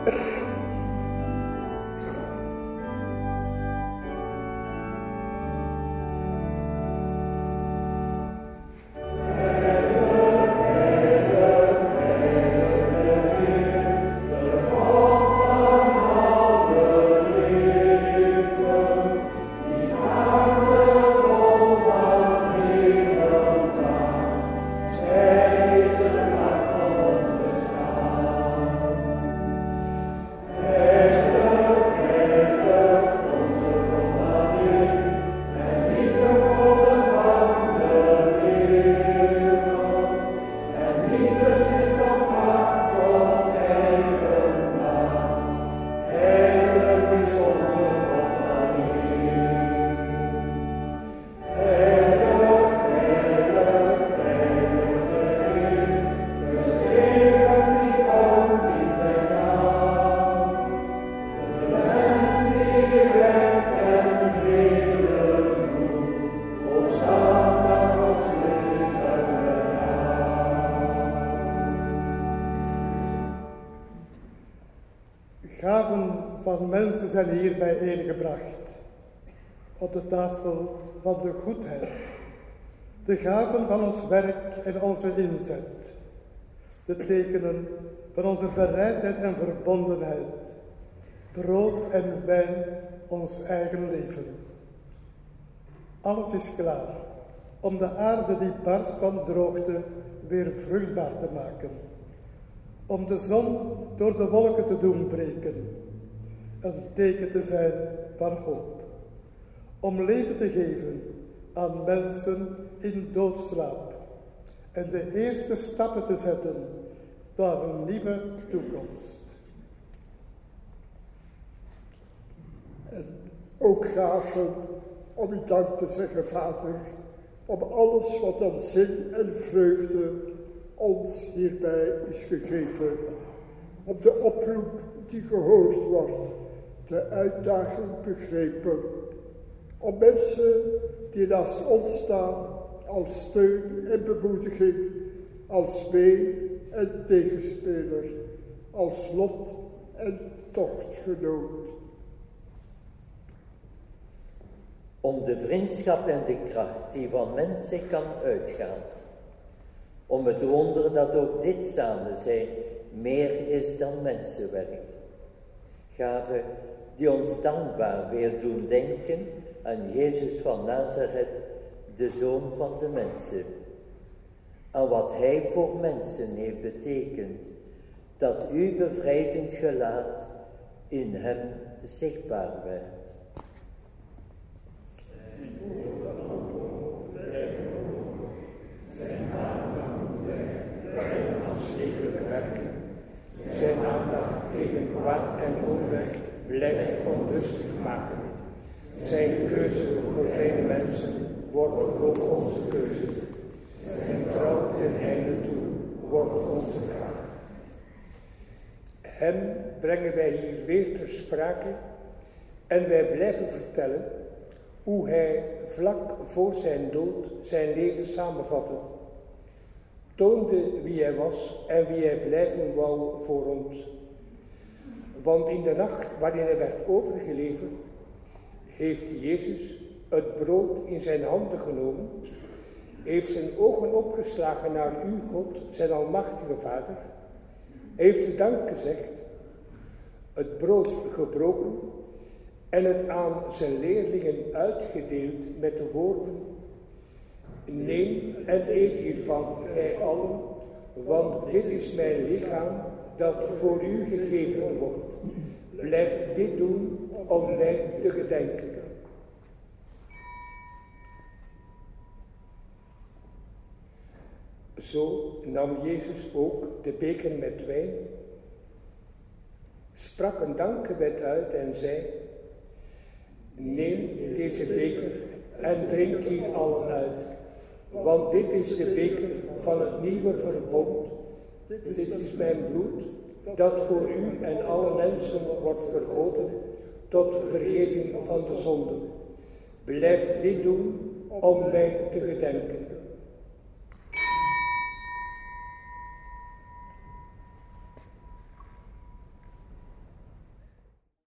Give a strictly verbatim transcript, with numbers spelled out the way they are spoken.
Gaven van mensen zijn hier bijeengebracht, op de tafel van de goedheid. De gaven van ons werk en onze inzet. De tekenen van onze bereidheid en verbondenheid. Brood en wijn, ons eigen leven. Alles is klaar om de aarde die barst van droogte weer vruchtbaar te maken. Om de zon door de wolken te doen breken. Een teken te zijn van hoop. Om leven te geven aan mensen in doodslaap. En de eerste stappen te zetten naar een nieuwe toekomst. En ook gaven om u dank te zeggen, Vader, om alles wat aan zin en vreugde ons hierbij is gegeven. Op de oproep die gehoord wordt, de uitdaging begrepen. Om mensen die naast ons staan als steun en bemoediging, als mee- en tegenspeler, als lot- en tochtgenoot. Om de vriendschap en de kracht die van mensen kan uitgaan. Om het wonder dat ook dit samen zijn meer is dan mensenwerk. Gaven die ons dankbaar weer doen denken aan Jezus van Nazareth, de Zoon van de mensen. Aan wat Hij voor mensen heeft betekend, dat uw bevrijdend gelaat in Hem zichtbaar werd. Zijn aandacht tegen kwaad en onrecht blijft onrustig maken. Zijn keuze voor kleine mensen wordt ook onze keuze. En trouw ten einde toe wordt onze kracht. Hem brengen wij hier weer ter sprake en wij blijven vertellen hoe hij vlak voor zijn dood zijn leven samenvatte. Toonde wie hij was en wie hij blijven wou voor ons. Want in de nacht waarin hij werd overgeleverd, heeft Jezus het brood in zijn handen genomen, heeft zijn ogen opgeslagen naar u, God, zijn almachtige Vader, heeft u dank gezegd, het brood gebroken en het aan zijn leerlingen uitgedeeld met de woorden: neem en eet hiervan, gij allen, want dit is mijn lichaam dat voor u gegeven wordt. Blijf dit doen om mij te gedenken. Zo nam Jezus ook de beker met wijn, sprak een dankgebed uit en zei: neem deze beker en drink hier allen uit. Want dit is de beker van het nieuwe verbond. Dit is mijn bloed, dat voor u en alle mensen wordt vergoten tot vergeving van de zonden. Blijf dit doen om mij te gedenken.